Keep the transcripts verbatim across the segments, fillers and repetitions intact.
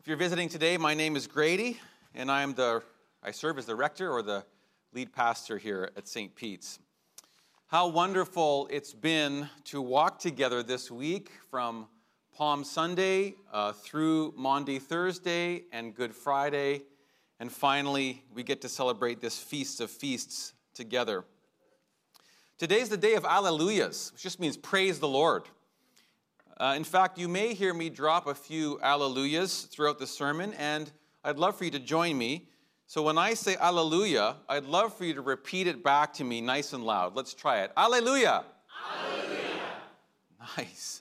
If you're visiting today, my name is Grady, and I am the I serve as the rector or the lead pastor here at Saint Pete's. How wonderful it's been to walk together this week from Palm Sunday uh, through Maundy Thursday and Good Friday, and finally we get to celebrate this Feast of Feasts together. Today's the day of Alleluias, which just means praise the Lord. Uh, in fact, you may hear me drop a few Alleluias throughout the sermon, and I'd love for you to join me. So when I say Alleluia, I'd love for you to repeat it back to me nice and loud. Let's try it. Alleluia. Alleluia. Nice.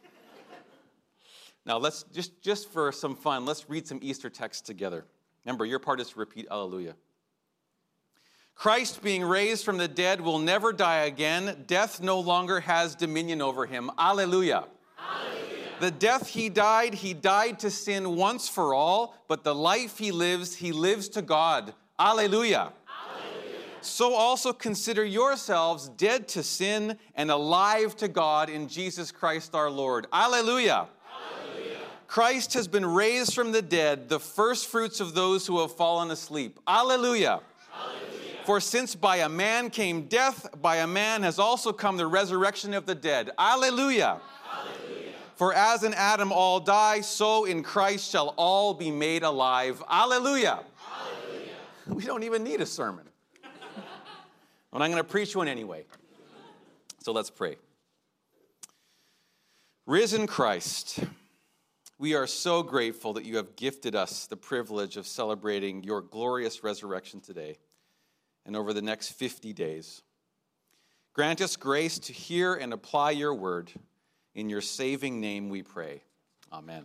Now let's just, just for some fun, let's read some Easter texts together. Remember, your part is to repeat Alleluia. Christ, being raised from the dead, will never die again. Death no longer has dominion over him. Alleluia. Alleluia. The death he died, he died to sin once for all, but the life he lives, he lives to God. Alleluia. Alleluia. So also consider yourselves dead to sin and alive to God in Jesus Christ our Lord. Alleluia. Alleluia. Christ has been raised from the dead, the first fruits of those who have fallen asleep. Alleluia. Alleluia. For since by a man came death, by a man has also come the resurrection of the dead. Alleluia. Alleluia. For as in Adam all die, so in Christ shall all be made alive. Alleluia. Alleluia. We don't even need a sermon. And I'm going to preach one anyway. So let's pray. Risen Christ, we are so grateful that you have gifted us the privilege of celebrating your glorious resurrection today and over the next fifty days. Grant us grace to hear and apply your word. In your saving name we pray. Amen.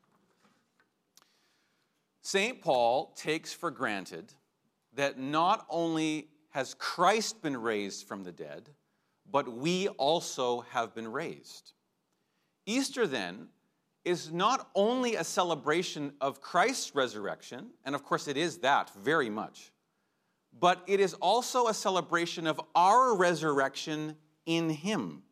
Saint Paul takes for granted that not only has Christ been raised from the dead, but we also have been raised. Easter, then, is not only a celebration of Christ's resurrection, and of course it is that very much, but it is also a celebration of our resurrection in him.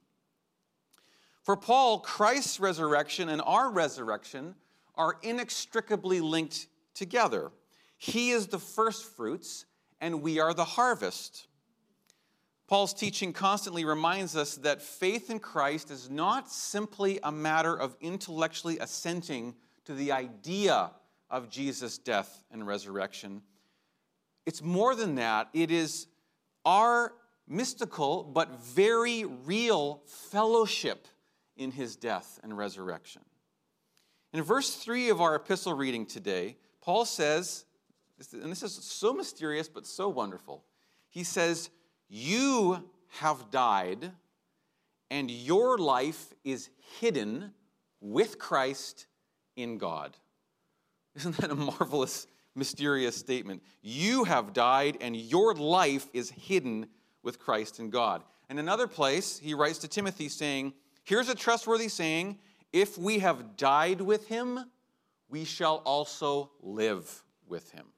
For Paul, Christ's resurrection and our resurrection are inextricably linked together. He is the first fruits, and we are the harvest. Paul's teaching constantly reminds us that faith in Christ is not simply a matter of intellectually assenting to the idea of Jesus' death and resurrection. It's more than that. It is our mystical but very real fellowship in his death and resurrection. In verse three of our epistle reading today, Paul says, and this is so mysterious but so wonderful, he says, you have died, and your life is hidden with Christ in God. Isn't that a marvelous, mysterious statement? You have died, and your life is hidden with Christ in God. In another place, he writes to Timothy saying, here's a trustworthy saying, if we have died with him, we shall also live with him.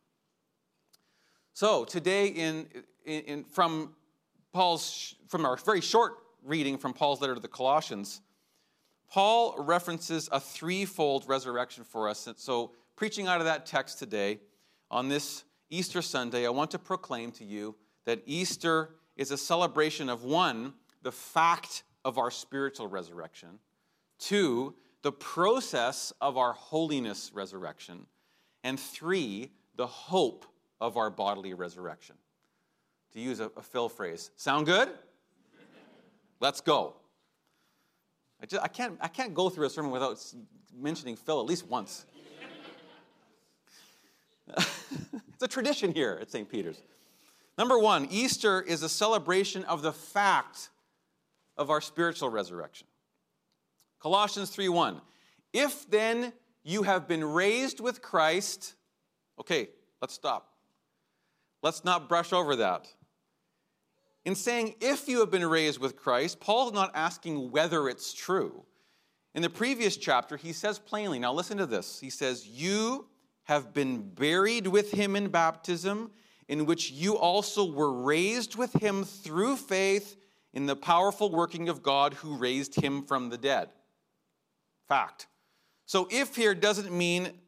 So today, in, in, in from Paul's from our very short reading from Paul's letter to the Colossians, Paul references a threefold resurrection for us. And so, preaching out of that text today, on this Easter Sunday, I want to proclaim to you that Easter is a celebration of, one, the fact of our spiritual resurrection, two, the process of our holiness resurrection, and three, the hope of our bodily resurrection. To use a, a Phil phrase. Sound good? Let's go. I, just, I, can't, I can't go through a sermon without mentioning Phil at least once. It's a tradition here at Saint Peter's. Number one, Easter is a celebration of the fact of our spiritual resurrection. Colossians three one. If then you have been raised with Christ, okay, let's stop. Let's not brush over that. In saying if you have been raised with Christ, Paul's not asking whether it's true. In the previous chapter, he says plainly, now listen to this. He says, you have been buried with him in baptism, in which you also were raised with him through faith in the powerful working of God who raised him from the dead. Fact. So if here doesn't mean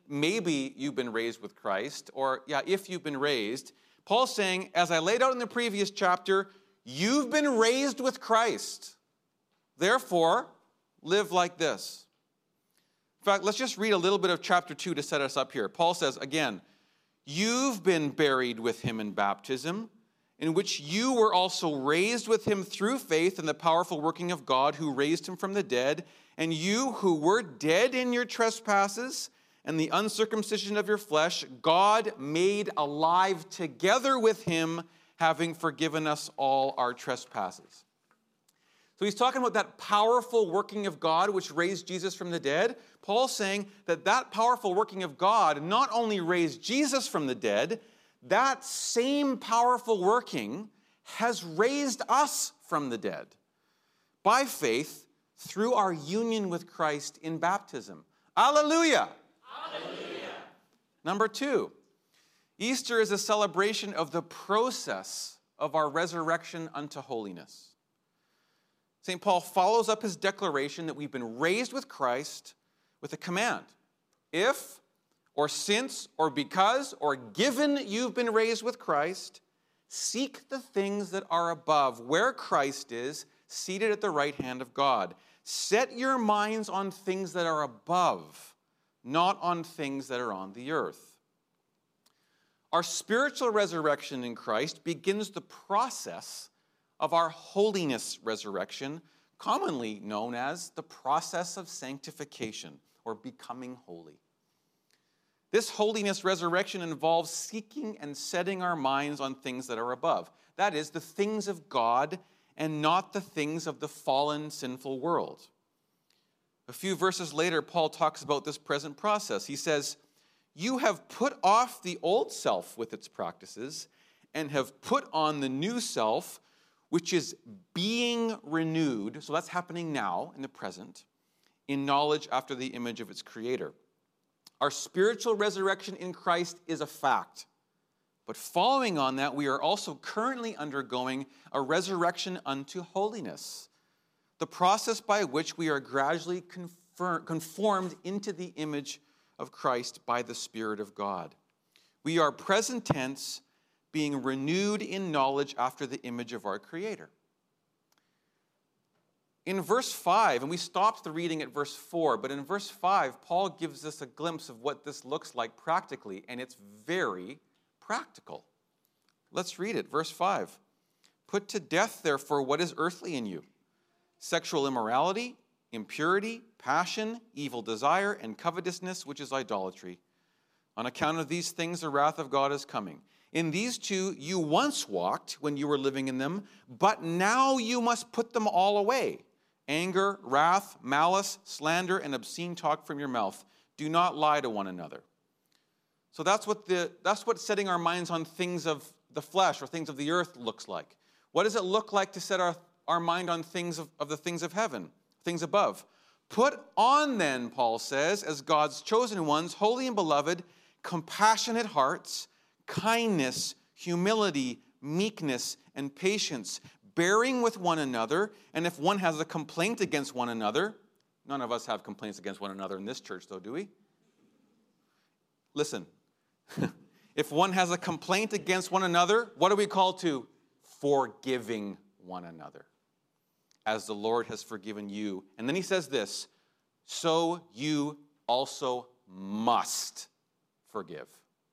maybe you've been raised with Christ, or yeah, if you've been raised, Paul's saying, as I laid out in the previous chapter, you've been raised with Christ. Therefore, live like this. In fact, let's just read a little bit of chapter two to set us up here. Paul says, again, you've been buried with him in baptism, in which you were also raised with him through faith in the powerful working of God who raised him from the dead. And you who were dead in your trespasses and the uncircumcision of your flesh, God made alive together with him, having forgiven us all our trespasses. So he's talking about that powerful working of God which raised Jesus from the dead. Paul's saying that that powerful working of God not only raised Jesus from the dead, that same powerful working has raised us from the dead by faith through our union with Christ in baptism. Hallelujah! Hallelujah. Number two, Easter is a celebration of the process of our resurrection unto holiness. Saint Paul follows up his declaration that we've been raised with Christ with a command. If, or since, or because, or given you've been raised with Christ, seek the things that are above, where Christ is, seated at the right hand of God. Set your minds on things that are above, not on things that are on the earth. Our spiritual resurrection in Christ begins the process of our holiness resurrection, commonly known as the process of sanctification, or becoming holy. This holiness resurrection involves seeking and setting our minds on things that are above. That is, the things of God and not the things of the fallen, sinful world. A few verses later, Paul talks about this present process. He says, you have put off the old self with its practices and have put on the new self, which is being renewed, so that's happening now in the present, in knowledge after the image of its creator. Our spiritual resurrection in Christ is a fact. But following on that, we are also currently undergoing a resurrection unto holiness, the process by which we are gradually confirm, conformed into the image of Christ by the Spirit of God. We are present tense, being renewed in knowledge after the image of our Creator. In verse five, and we stopped the reading at verse four, but in verse five, Paul gives us a glimpse of what this looks like practically, and it's very practical. Let's read it. Verse five. Put to death, therefore, what is earthly in you: sexual immorality, impurity, passion, evil desire, and covetousness, which is idolatry. On account of these things, the wrath of God is coming. In these two you once walked when you were living in them, but now you must put them all away: anger, wrath, malice, slander, and obscene talk from your mouth. Do not lie to one another. So that's what the that's what setting our minds on things of the flesh or things of the earth looks like. What does it look like to set our, our mind on things of, of the things of heaven, things above? Put on then, Paul says, as God's chosen ones, holy and beloved, compassionate hearts, kindness, humility, meekness, and patience, bearing with one another, and if one has a complaint against one another, none of us have complaints against one another in this church, though, do we? Listen, if one has a complaint against one another, what are we called to? Forgiving one another, as the Lord has forgiven you. And then he says this, so you also must forgive.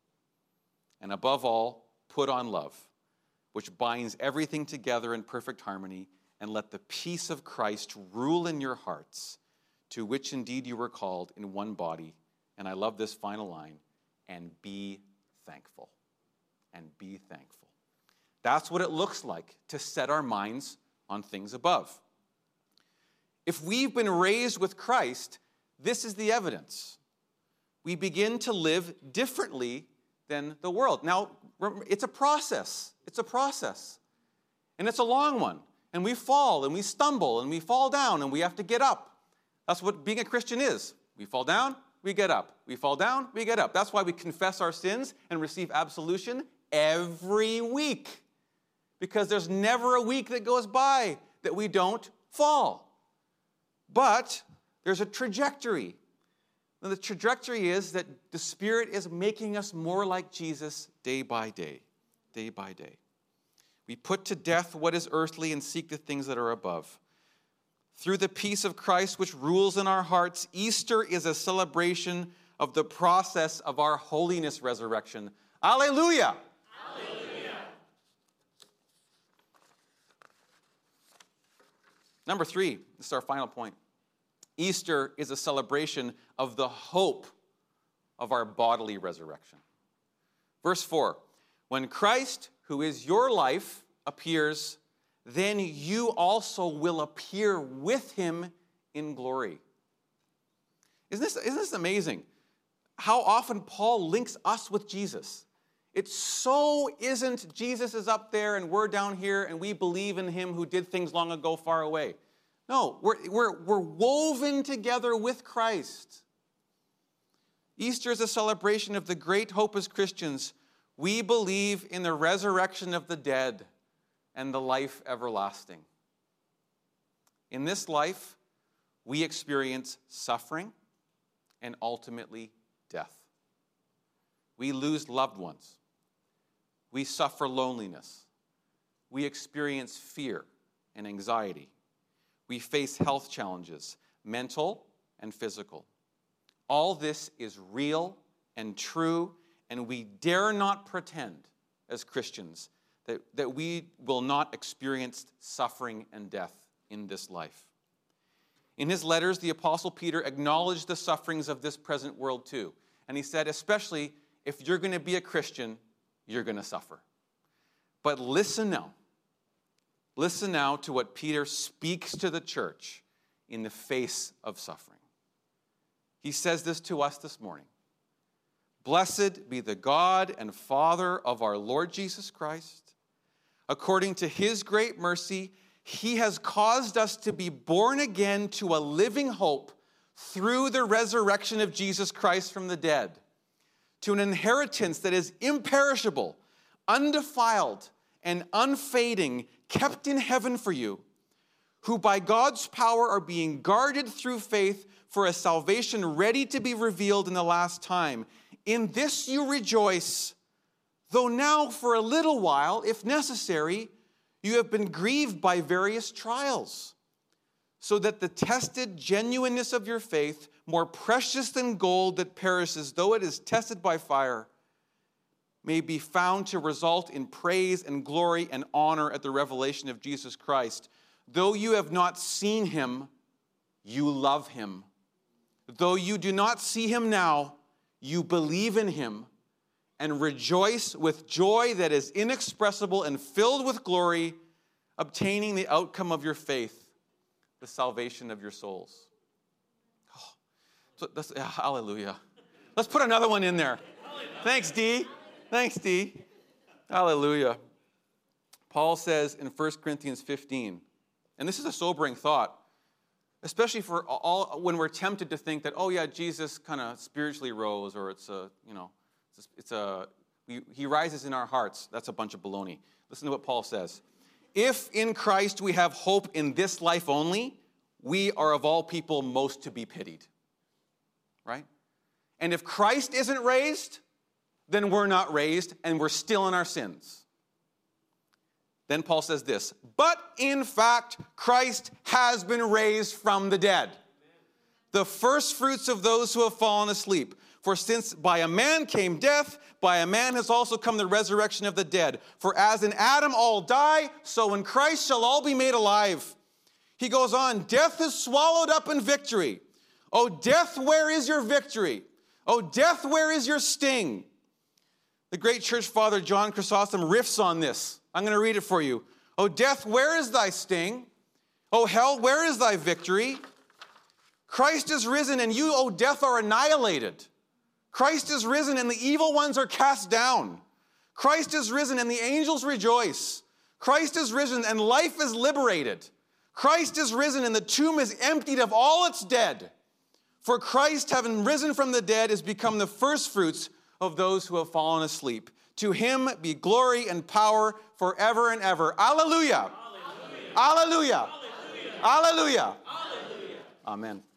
And above all, put on love, which binds everything together in perfect harmony, and let the peace of Christ rule in your hearts, to which indeed you were called in one body. And I love this final line, and be thankful. And be thankful. That's what it looks like to set our minds on things above. If we've been raised with Christ, this is the evidence. We begin to live differently than the world. Now, it's a process. It's a process. And it's a long one. And we fall and we stumble and we fall down and we have to get up. That's what being a Christian is. We fall down, we get up. We fall down, we get up. That's why we confess our sins and receive absolution every week. Because there's never a week that goes by that we don't fall. But there's a trajectory. And the trajectory is that the Spirit is making us more like Jesus day by day, day by day. We put to death what is earthly and seek the things that are above. Through the peace of Christ which rules in our hearts, Easter is a celebration of the process of our holiness resurrection. Alleluia! Hallelujah. Number three, this is our final point. Easter is a celebration of the hope of our bodily resurrection. Verse four, when Christ, who is your life, appears, then you also will appear with him in glory. Isn't this, isn't this amazing? How often Paul links us with Jesus. It so isn't Jesus is up there and we're down here and we believe in him who did things long ago far away. No, we're, we're, we're woven together with Christ. Easter is a celebration of the great hope as Christians. We believe in the resurrection of the dead and the life everlasting. In this life, we experience suffering and ultimately death. We lose loved ones. We suffer loneliness. We experience fear and anxiety. We face health challenges, mental and physical. All this is real and true, and we dare not pretend as Christians that, that we will not experience suffering and death in this life. In his letters, the Apostle Peter acknowledged the sufferings of this present world too. And he said, especially if you're going to be a Christian, you're going to suffer. But listen now. Listen now to what Peter speaks to the church in the face of suffering. He says this to us this morning. Blessed be the God and Father of our Lord Jesus Christ. According to his great mercy, he has caused us to be born again to a living hope through the resurrection of Jesus Christ from the dead, to an inheritance that is imperishable, undefiled, and unfading, kept in heaven for you, who by God's power are being guarded through faith for a salvation ready to be revealed in the last time. In this you rejoice, though now for a little while, if necessary, you have been grieved by various trials, so that the tested genuineness of your faith, more precious than gold that perishes, though it is tested by fire, may be found to result in praise and glory and honor at the revelation of Jesus Christ. Though you have not seen him, you love him. Though you do not see him now, you believe in him and rejoice with joy that is inexpressible and filled with glory, obtaining the outcome of your faith, the salvation of your souls. Oh, so that's, yeah, hallelujah. Let's put another one in there. Thanks, Dee. Thanks, Dee. Hallelujah. Paul says in First Corinthians fifteen, and this is a sobering thought, especially for all when we're tempted to think that, oh yeah, Jesus kind of spiritually rose, or it's a, you know, it's a, it's a we, he rises in our hearts. That's a bunch of baloney. Listen to what Paul says. If in Christ we have hope in this life only, we are of all people most to be pitied. Right? And if Christ isn't raised, then we're not raised, and we're still in our sins. Then Paul says this, but in fact, Christ has been raised from the dead, the first fruits of those who have fallen asleep. For since by a man came death, by a man has also come the resurrection of the dead. For as in Adam all die, so in Christ shall all be made alive. He goes on, death is swallowed up in victory. Oh, death, where is your victory? Oh, death, where is your sting? The great church father John Chrysostom riffs on this. I'm going to read it for you. O death, where is thy sting? O hell, where is thy victory? Christ is risen, and you, O death, are annihilated. Christ is risen, and the evil ones are cast down. Christ is risen, and the angels rejoice. Christ is risen, and life is liberated. Christ is risen, and the tomb is emptied of all its dead. For Christ, having risen from the dead, is become the firstfruits of those who have fallen asleep. To him be glory and power forever and ever. Alleluia. Alleluia. Alleluia. Alleluia. Alleluia. Alleluia. Amen.